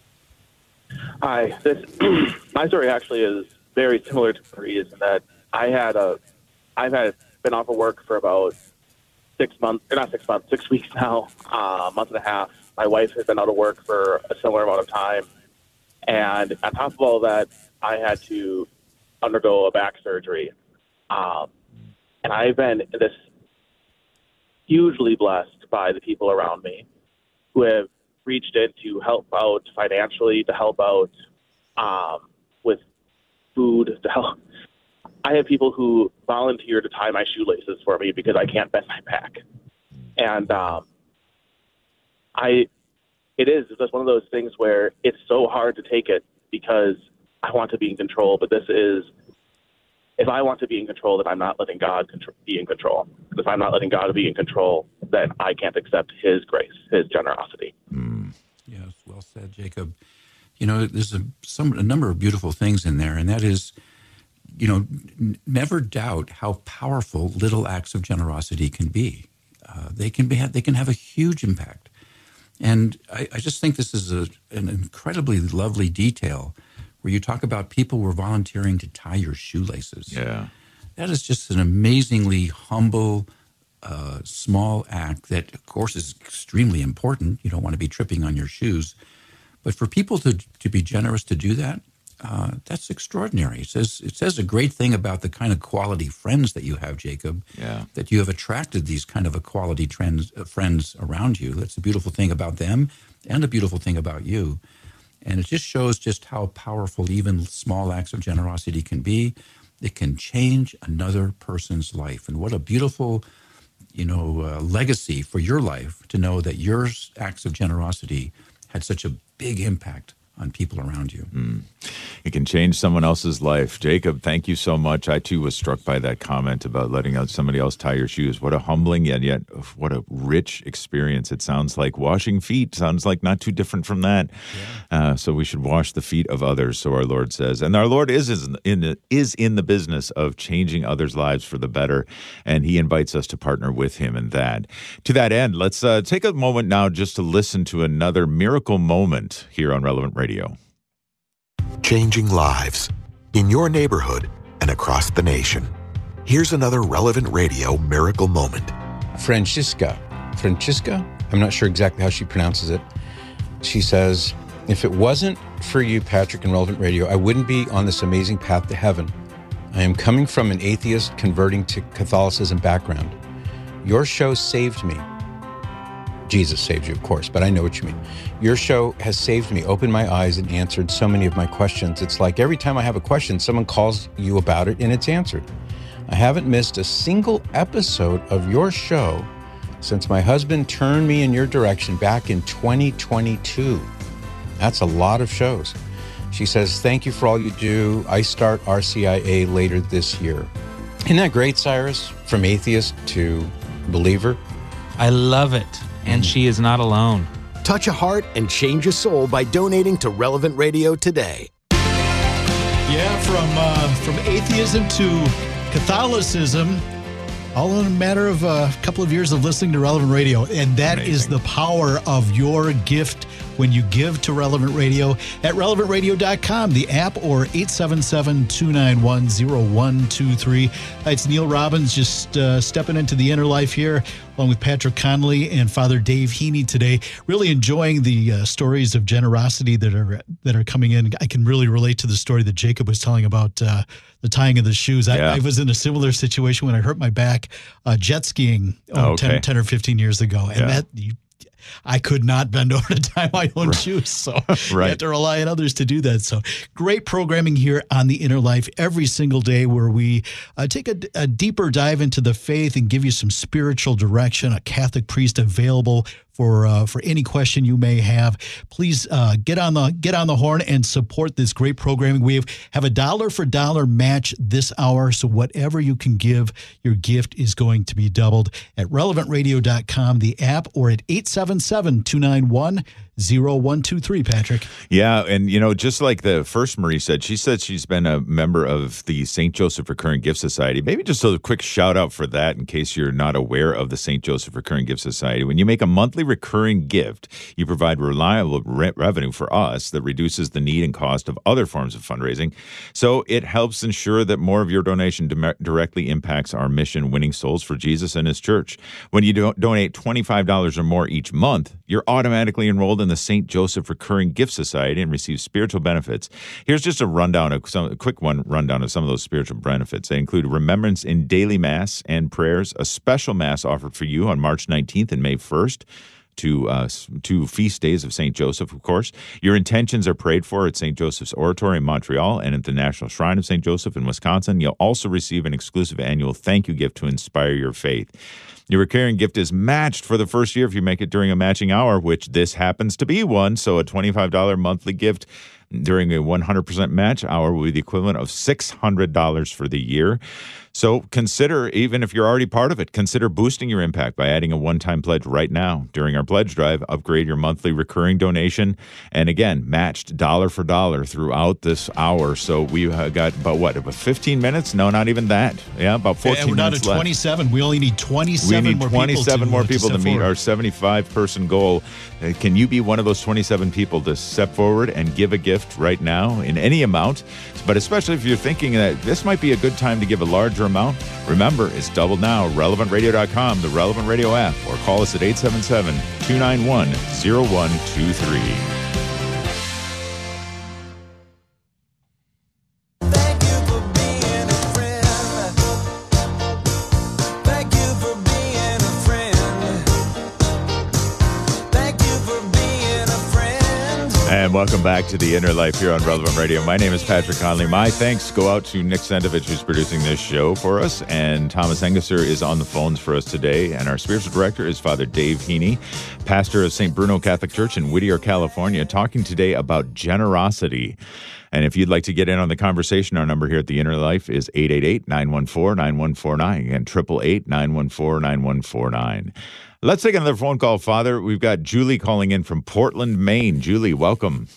Hi. This, my story actually is very similar to Marie's in that I had a, I've had been off of work for about six months, or not six months, six weeks now, uh, a month and a half. my wife has been out of work for a similar amount of time. And on top of all that, I had to undergo a back surgery. Um, and I've been this hugely blessed by the people around me who have reached in to help out financially, to help out um, with food, to help. I have people who volunteer to tie my shoelaces for me because I can't bend my back. And um, I, it is just one of those things where it's so hard to take it because I want to be in control, but this is, if I want to be in control, then I'm not letting God contr- be in control. If I'm not letting God be in control, then I can't accept his grace, his generosity. Mm. Yes, well said, Jacob. You know, there's a, some, a number of beautiful things in there, and that is, you know, n- never doubt how powerful little acts of generosity can be. Uh, they can be, they can have a huge impact. And I, I just think this is a, an incredibly lovely detail where you talk about people were volunteering to tie your shoelaces. Yeah. That is just an amazingly humble, uh, small act that, of course, is extremely important. You don't want to be tripping on your shoes. But for people to, to be generous to do that, uh, that's extraordinary. It says, it says a great thing about the kind of quality friends that you have, Jacob, yeah. that you have attracted these kind of a quality trends, uh, friends around you. That's a beautiful thing about them and a beautiful thing about you. And it just shows just how powerful even small acts of generosity can be. It can change another person's life. And what a beautiful, you know, uh, legacy for your life to know that your acts of generosity had such a big impact on people around you. Mm. It can change someone else's life. Jacob, thank you so much. I, too, was struck by that comment about letting out somebody else tie your shoes. What a humbling and yet what a rich experience. It sounds like washing feet. Sounds like not too different from that. Yeah. Uh, so we should wash the feet of others, so our Lord says. And our Lord is in the, is in the business of changing others' lives for the better, and he invites us to partner with him in that. To that end, let's uh, take a moment now just to listen to another miracle moment here on Relevant Radio. Changing lives in your neighborhood and across the nation. Here's another Relevant Radio miracle moment. Francisca, Francisca, I'm not sure exactly how she pronounces it. She says, if it wasn't for you, Patrick, and Relevant Radio, I wouldn't be on this amazing path to heaven. I am coming from an atheist converting to Catholicism background. Your show saved me. Jesus saved you, of course, but I know what you mean. Your show has saved me, opened my eyes, and answered so many of my questions. It's like every time I have a question, someone calls you about it, and it's answered. I haven't missed a single episode of your show since my husband turned me in your direction back in twenty twenty-two. That's a lot of shows. She says, thank you for all you do. I start R C I A later this year. Isn't that great, Cyrus? From atheist to believer. I love it. And she is not alone. Touch a heart and change a soul by donating to Relevant Radio today. Yeah, from uh, from atheism to Catholicism, all in a matter of a couple of years of listening to Relevant Radio. And that Amazing. Is the power of your gift when you give to Relevant Radio at relevant radio dot com, the app, or eight seven seven, two nine one, zero one two three. It's Neil Robbins just uh, stepping into the inner life here, along with Patrick Conley and Father Dave Heaney today. Really enjoying the uh, stories of generosity that are that are coming in. I can really relate to the story that Jacob was telling about uh, the tying of the shoes. I, yeah. I was in a similar situation when I hurt my back uh, jet skiing oh, oh, okay. ten, ten or fifteen years ago. And yeah. that you, I could not bend over to tie my own right. shoes, so right. you have to rely on others to do that. So great programming here on The Inner Life every single day, where we uh, take a, a deeper dive into the faith and give you some spiritual direction, a Catholic priest available for uh, for any question you may have. Please uh, get on the get on the horn and support this great programming. We have, have a dollar for dollar match this hour, so whatever you can give, your gift is going to be doubled at relevant radio dot com, the app, or at eight seven seven, two nine one, zero one two three, Patrick. Yeah, and you know, just like the first Marie said, she said she's been a member of the Saint Joseph Recurring Gift Society. Maybe just a quick shout out for that in case you're not aware of the Saint Joseph Recurring Gift Society. When you make a monthly recurring gift, you provide reliable re- revenue for us that reduces the need and cost of other forms of fundraising. So it helps ensure that more of your donation di- directly impacts our mission, winning souls for Jesus and his church. When you do- donate twenty-five dollars or more each month, you're automatically enrolled in the Saint Joseph Recurring Gift Society and receive spiritual benefits. Here's just a rundown, of some, a quick one rundown of some of those spiritual benefits. They include remembrance in daily Mass and prayers, a special Mass offered for you on March nineteenth and May first. Two, uh, two feast days of Saint Joseph, of course. Your intentions are prayed for at Saint Joseph's Oratory in Montreal and at the National Shrine of Saint Joseph in Wisconsin. You'll also receive an exclusive annual thank you gift to inspire your faith. Your recurring gift is matched for the first year if you make it during a matching hour, which this happens to be one. So a twenty-five dollars monthly gift during a one hundred percent match hour will be the equivalent of six hundred dollars for the year. So consider, even if you're already part of it, consider boosting your impact by adding a one-time pledge right now. During our pledge drive, upgrade your monthly recurring donation. And again, matched dollar for dollar throughout this hour. So we uh, got about, what, about fifteen minutes? No, not even that. Yeah, about fourteen and we're minutes down to twenty-seven. Left. We only need twenty-seven we need more twenty-seven people more to, people to, to meet forward. our seventy-five person goal. Uh, Can you be one of those twenty-seven people to step forward and give a gift right now in any amount? But especially if you're thinking that this might be a good time to give a larger amount, remember, it's double now. relevant radio dot com, the Relevant Radio app, or call us at eight seven seven, two nine one, zero one two three. And welcome back to The Inner Life here on Relevant Radio. My name is Patrick Conley. My thanks go out to Nick Sentovich, who's producing this show for us, and Thomas Engesser is on the phones for us today, and our spiritual director is Father Dave Heaney, pastor of Saint Bruno Catholic Church in Whittier, California, talking today about generosity. And if you'd like to get in on the conversation, our number here at The Inner Life is eight eight eight, nine one four, nine one four nine. Again, eight eight eight, nine one four, nine one four nine. Let's take another phone call, Father. We've got Julie calling in from Portland, Maine. Julie, welcome.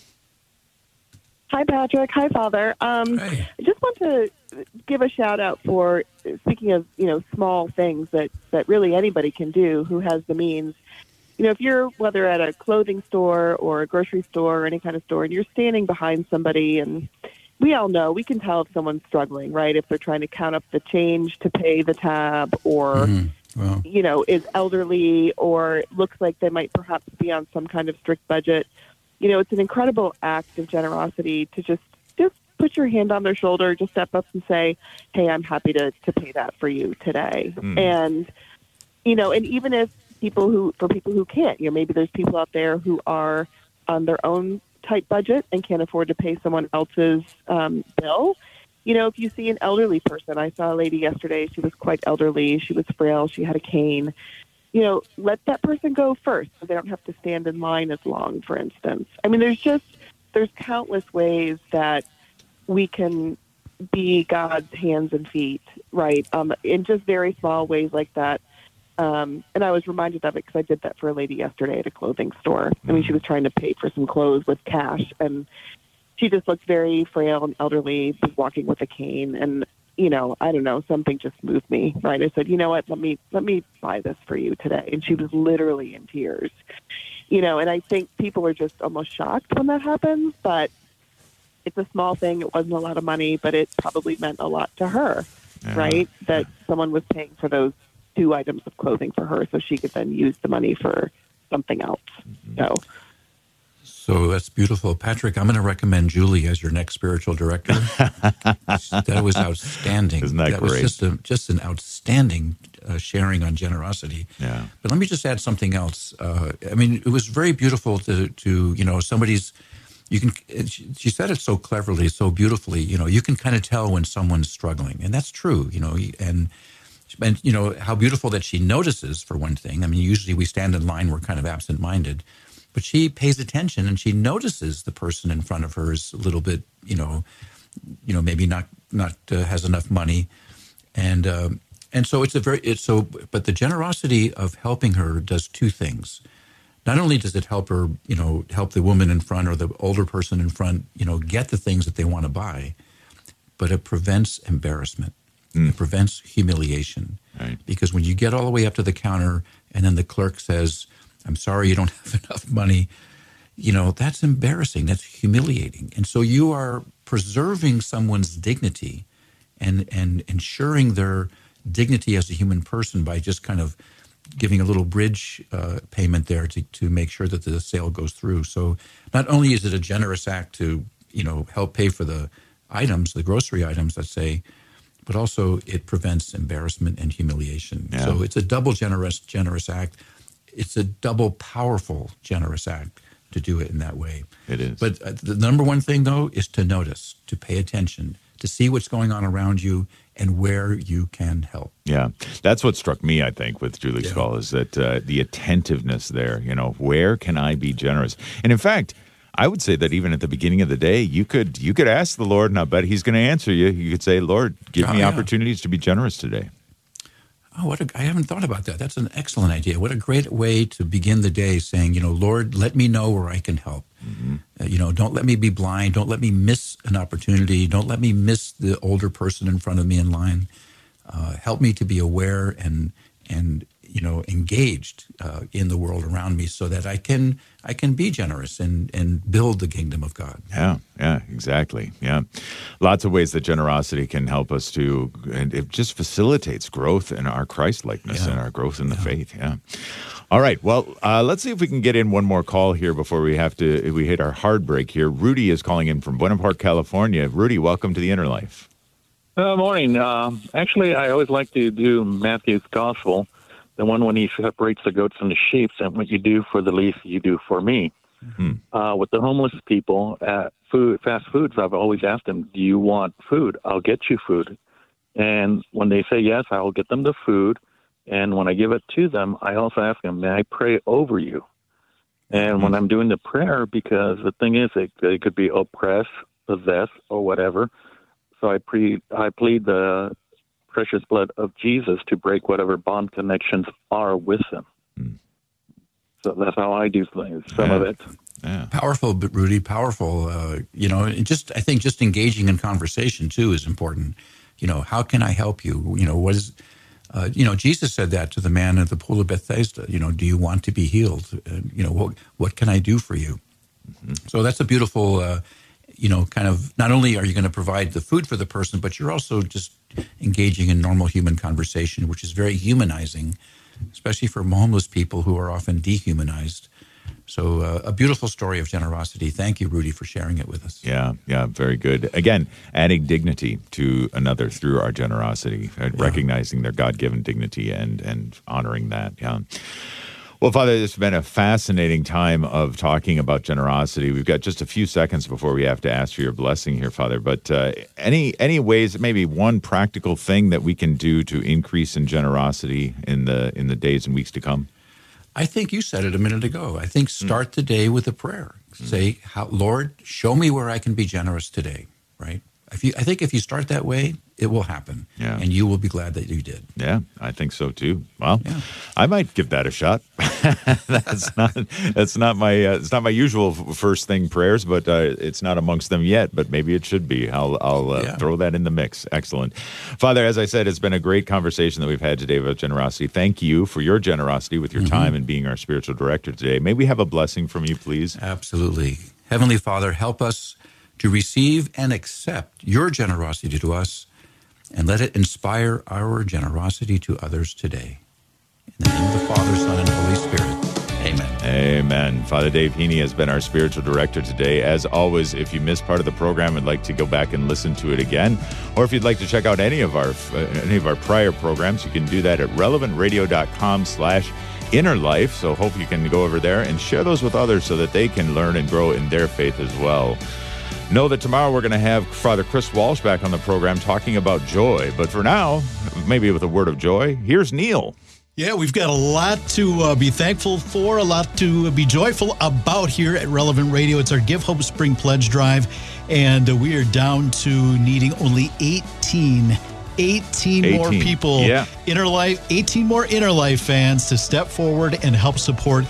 Hi, Patrick. Hi, Father. Um, Hey. I just want to give a shout out for, speaking of, you know, small things that, that really anybody can do who has the means. You know, if you're, whether at a clothing store or a grocery store or any kind of store, and you're standing behind somebody, and we all know, we can tell if someone's struggling, right? If they're trying to count up the change to pay the tab, or, Mhm. Wow. you know, is elderly, or looks like they might perhaps be on some kind of strict budget. You know, it's an incredible act of generosity to just, just put your hand on their shoulder, just step up and say, hey, I'm happy to, to pay that for you today. Mm. And, you know, and even if people who, for people who can't, you know, maybe there's people out there who are on their own tight budget and can't afford to pay someone else's um, bill. You know, if you see an elderly person, I saw a lady yesterday, she was quite elderly, she was frail, she had a cane. You know, let that person go first so they don't have to stand in line as long, for instance. I mean, there's just, there's countless ways that we can be God's hands and feet, right, um, in just very small ways like that. Um, and I was reminded of it because I did that for a lady yesterday at a clothing store. I mean, she was trying to pay for some clothes with cash, and she just looked very frail and elderly, walking with a cane. And, you know, I don't know, something just moved me, right? I said, you know what, let me, let me buy this for you today. And she was literally in tears, you know, and I think people are just almost shocked when that happens, but it's a small thing. It wasn't a lot of money, but it probably meant a lot to her, Yeah. right? That someone was paying for those two items of clothing for her so she could then use the money for something else. So, So that's beautiful. Patrick, I'm going to recommend Julie as your next spiritual director. That was outstanding. Isn't that was great? just, a, just an outstanding uh, sharing on generosity. Yeah. But let me just add something else. Uh, I mean, it was very beautiful to, to you know, somebody's, you can, she, she said it so cleverly, so beautifully, you know, you can kind of tell when someone's struggling. And that's true, you know, and, and, you know, how beautiful that she notices, for one thing. I mean, usually we stand in line, we're kind of absent-minded. But she pays attention and she notices the person in front of her is a little bit, you know, you know, maybe not not uh, has enough money, and um, and so it's a very it's so. But the generosity of helping her does two things. not only does it help her, you know, help the woman in front or the older person in front, you know, get the things that they want to buy, but it prevents embarrassment. Mm. It prevents humiliation. Right. Because when you get all the way up to the counter and then the clerk says, I'm sorry, you don't have enough money, you know, that's embarrassing. That's humiliating. And so you are preserving someone's dignity and, and ensuring their dignity as a human person by just kind of giving a little bridge uh, payment there to, to make sure that the sale goes through. So not only is it a generous act to, you know, help pay for the items, the grocery items, let's say, but also it prevents embarrassment and humiliation. Yeah. So it's a double generous, generous act. It's a double powerful, generous act to do it in that way. It is. But uh, the number one thing, though, is to notice, to pay attention, to see what's going on around you and where you can help. Yeah, that's what struck me, I think, with Julie's Yeah. call is that uh, the attentiveness there, you know, where can I be generous? And in fact, I would say that even at the beginning of the day, you could you could ask the Lord, and I bet he's going to answer you. You could say, Lord, give Oh, me yeah. opportunities to be generous today. Oh, what a, I haven't thought about that. That's an excellent idea. What a great way to begin the day saying, you know, Lord, let me know where I can help. Mm-hmm. Uh, you know, don't let me be blind. Don't let me miss an opportunity. Don't let me miss the older person in front of me in line. Uh, help me to be aware and, and you know, engaged uh, in the world around me so that I can I can be generous and, and build the kingdom of God. Yeah, yeah, exactly. Yeah. Lots of ways that generosity can help us to, and it just facilitates growth in our Christ-likeness Yeah. and our growth in the faith. Yeah. All right. Well, uh, let's see if we can get in one more call here before we have to, we hit our hard break here. Rudy is calling in from Buena Park, California. Rudy, welcome to the Inner Life. Uh, morning. Uh, actually, I always like to do Matthew's Gospel, the one when he separates the goats from the sheep, and what you do for the least, you do for me. Mm-hmm. Uh, with the homeless people at food, fast foods, I've always asked them, do you want food? I'll get you food. And when they say yes, I will get them the food. And when I give it to them, I also ask them, may I pray over you? And mm-hmm. when I'm doing the prayer, because the thing is, it, it could be oppressed, possessed, or whatever. So I, pre, I plead the precious blood of Jesus to break whatever bond connections are with him. Mm. So that's how I do things, some yeah. of it. Yeah. Powerful, but Rudy, powerful. Uh, you know, and just I think just engaging in conversation too is important. You know, how can I help you? You know, what is, uh, you know, Jesus said that to the man at the pool of Bethesda. You know, do you want to be healed? Uh, you know, what what can I do for you? Mm-hmm. So that's a beautiful. Uh, you know, kind of, not only are you going to provide the food for the person, but you're also just engaging in normal human conversation, which is very humanizing, especially for homeless people who are often dehumanized. So uh, a beautiful story of generosity. Thank you, Rudy, for sharing it with us. Yeah, yeah, very good. Again, adding dignity to another through our generosity, uh, Yeah. recognizing their God-given dignity and, and honoring that. Yeah. Well, Father, it's been a fascinating time of talking about generosity. We've got just a few seconds before we have to ask for your blessing here, Father. But uh, any any ways, maybe one practical thing that we can do to increase in generosity in the in the days and weeks to come? I think you said it a minute ago. I think start the day with a prayer. Mm. Say, how, Lord, show me where I can be generous today, right? If you, I think if you start that way, it will happen, yeah. and you will be glad that you did. Yeah, I think so too. Well, yeah. I might give that a shot. that's not that's not my uh, it's not my usual first thing prayers, but uh, it's not amongst them yet. But maybe it should be. I'll I'll uh, yeah. throw that in the mix. Excellent, Father. As I said, it's been a great conversation that we've had today about generosity. Thank you for your generosity with your mm-hmm. time and being our spiritual director today. May we have a blessing from you, please? Absolutely, Heavenly Father, help us to receive and accept your generosity to us, and let it inspire our generosity to others today. In the name of the Father, Son, and Holy Spirit, amen. Amen. Father Dave Heaney has been our spiritual director today. As always, if you missed part of the program and like to go back and listen to it again, or if you'd like to check out any of our uh, any of our prior programs, you can do that at relevantradio.com slash inner life. So hope you can go over there and share those with others so that they can learn and grow in their faith as well. Know that tomorrow we're going to have Father Chris Walsh back on the program talking about joy. But for now, maybe with a word of joy, here's Neil. Yeah, we've got a lot to uh, be thankful for, a lot to be joyful about here at Relevant Radio. It's our Give Hope Spring Pledge Drive, and uh, we are down to needing only eighteen, eighteen, eighteen more people, yeah. Inner Life, eighteen more Inner Life fans to step forward and help support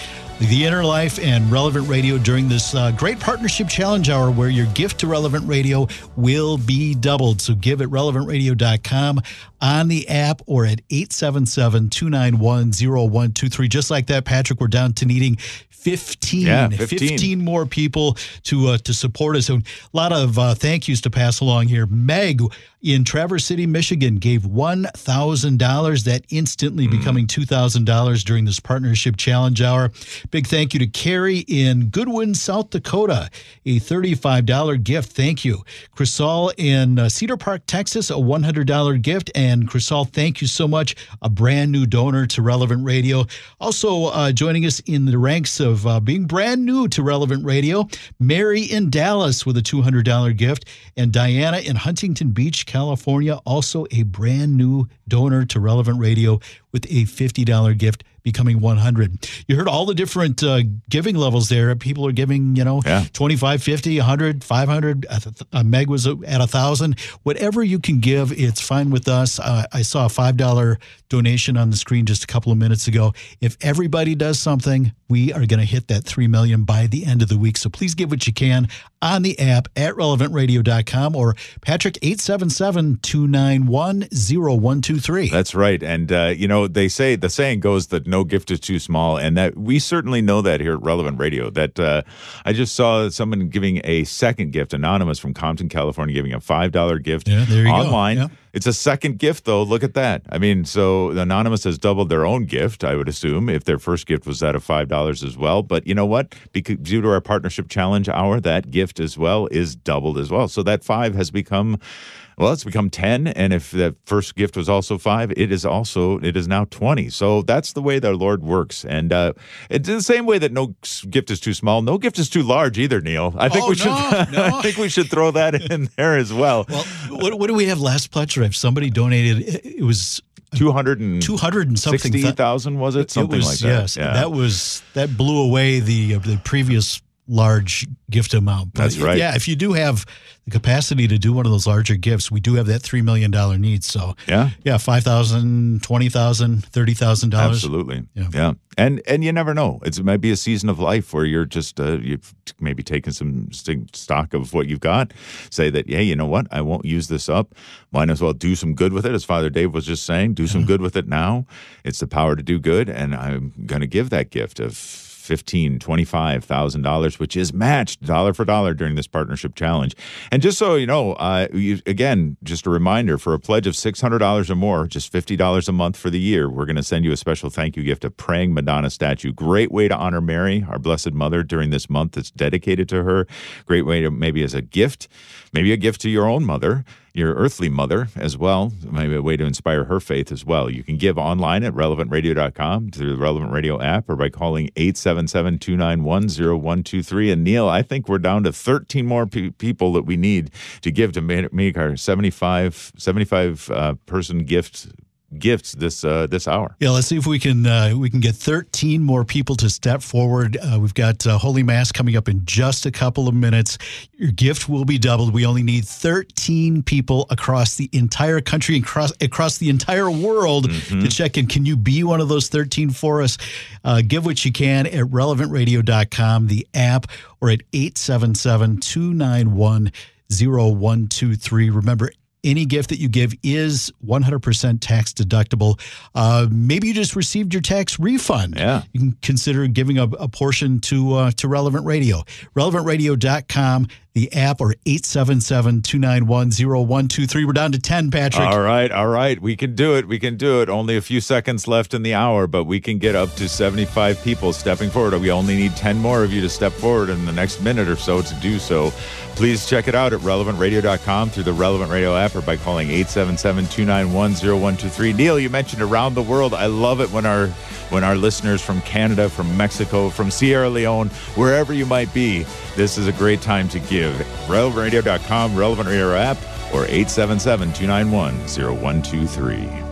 The Inner Life and Relevant Radio during this uh, great partnership challenge hour where your gift to Relevant Radio will be doubled. So give at relevant radio dot com on the app or at eight seven seven, two nine one, zero one two three. Just like that, Patrick, we're down to needing fifteen, yeah, fifteen. fifteen more people to uh, to support us. And a lot of uh, thank yous to pass along here. Meg in Traverse City, Michigan gave one thousand dollars, that instantly mm. becoming two thousand dollars during this partnership challenge hour. Big thank you to Carrie in Goodwin, South Dakota, a thirty-five dollars gift. Thank you. Crisol in uh, Cedar Park, Texas, a one hundred dollars gift. And Crisol, thank you so much. A brand new donor to Relevant Radio. Also uh, joining us in the ranks of Of uh, being brand new to Relevant Radio, Mary in Dallas with a two hundred dollars gift, and Diana in Huntington Beach, California, also a brand new donor to Relevant Radio with a fifty dollars gift, becoming one hundred dollars. You heard all the different uh, giving levels there. People are giving, you know, yeah. twenty-five, fifty, one hundred, five hundred. Uh, Meg was at one thousand. Whatever you can give, it's fine with us. Uh, I saw a five dollars donation on the screen just a couple of minutes ago. If everybody does something, we are going to hit that three million dollars by the end of the week. So please give what you can on the app at relevant radio dot com or Patrick, eight seven seven, two nine one, zero one two three. That's right. And, uh, you know, they say, the saying goes that no gift is too small. And that we certainly know that here at Relevant Radio. That uh, I just saw someone giving a second gift, anonymous from Compton, California, giving a five dollars gift yeah, there you online. Go. Yeah. It's a second gift, though. Look at that. I mean, so Anonymous has doubled their own gift, I would assume, if their first gift was that of five dollars as well. But you know what? Because due to our partnership challenge hour, that gift as well is doubled as well. So that five has become, well, it's become ten. And if that first gift was also five, it is also, it is now twenty. So that's the way the Lord works. And uh, it's the same way that no gift is too small. No gift is too large either, Neil. I think oh, we should, no, no. I think we should throw that in there as well. Well, what, what do we have last pledge drive? Somebody donated, it was two hundred and two hundred and something sixty thousand, was it? Something it was, like that. Yes, yeah. that was that blew away the uh, the previous large gift amount. But That's right. Yeah, if you do have the capacity to do one of those larger gifts, we do have that three million dollars need. So yeah, yeah, five thousand dollars, twenty thousand dollars, thirty thousand dollars. Absolutely. Yeah. yeah. And and you never know. It's, it might be a season of life where you're just, uh, you've maybe taken some stock of what you've got. Say that, hey, you know what? I won't use this up. Might as well do some good with it. As Father Dave was just saying, do some good with it now. It's the power to do good. And I'm going to give that gift of fifteen thousand dollars, twenty-five thousand dollars, which is matched dollar for dollar during this partnership challenge. And just so you know, uh, you, again, just a reminder, for a pledge of six hundred dollars or more, just fifty dollars a month for the year, we're going to send you a special thank you gift, a praying Madonna statue. Great way to honor Mary, our Blessed Mother, during this month that's dedicated to her. Great way to maybe as a gift, maybe a gift to your own mother, your earthly mother as well, maybe a way to inspire her faith as well. You can give online at relevant radio dot com through the Relevant Radio app or by calling eight seven seven, two nine one, zero one two three. And Neil, I think we're down to thirteen more pe- people that we need to give to make, make our seventy-five, seventy-five uh, person gift gifts this uh, this hour. Yeah, let's see if we can uh, we can get thirteen more people to step forward. Uh, we've got uh, Holy Mass coming up in just a couple of minutes. Your gift will be doubled. We only need thirteen people across the entire country and across, across the entire world mm-hmm. to check in. Can you be one of those thirteen for us? Uh, give what you can at relevant radio dot com, the app, or at eight seven seven, two nine one, zero one two three. Remember, any gift that you give is one hundred percent tax deductible. Uh, maybe you just received your tax refund. Yeah. You can consider giving a, a portion to uh, to Relevant Radio. relevant radio dot com, the app, or eight seven seven, two nine one, zero one two three. We're down to ten, Patrick. All right, all right. We can do it. We can do it. Only a few seconds left in the hour, but we can get up to seventy-five people stepping forward. We only need ten more of you to step forward in the next minute or so to do so. Please check it out at relevant radio dot com through the Relevant Radio app or by calling eight seven seven, two nine one, zero one two three. Neil, you mentioned around the world. I love it when our when our listeners from Canada, from Mexico, from Sierra Leone, wherever you might be, this is a great time to give. relevant radio dot com, Relevant Radio app, or eight seven seven, two nine one, zero one two three.